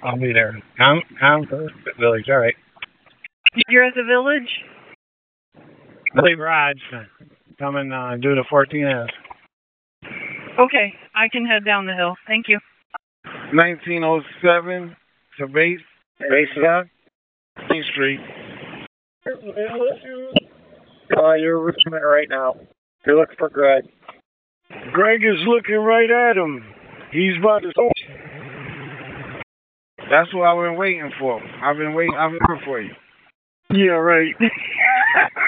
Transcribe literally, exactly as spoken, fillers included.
I'll be there. I'm, I'm Village, all right. You're at the Village? Billy Rod's coming uh, do the fourteen S. Okay, I can head down the hill. Thank you. nineteen oh seven to base. Base down. Main Street. Uh, you're looking at it right now. You're looking for Greg. Greg is looking right at him. He's about to. That's what I've been waiting for. I've been waiting. I've been looking for you. Yeah, right.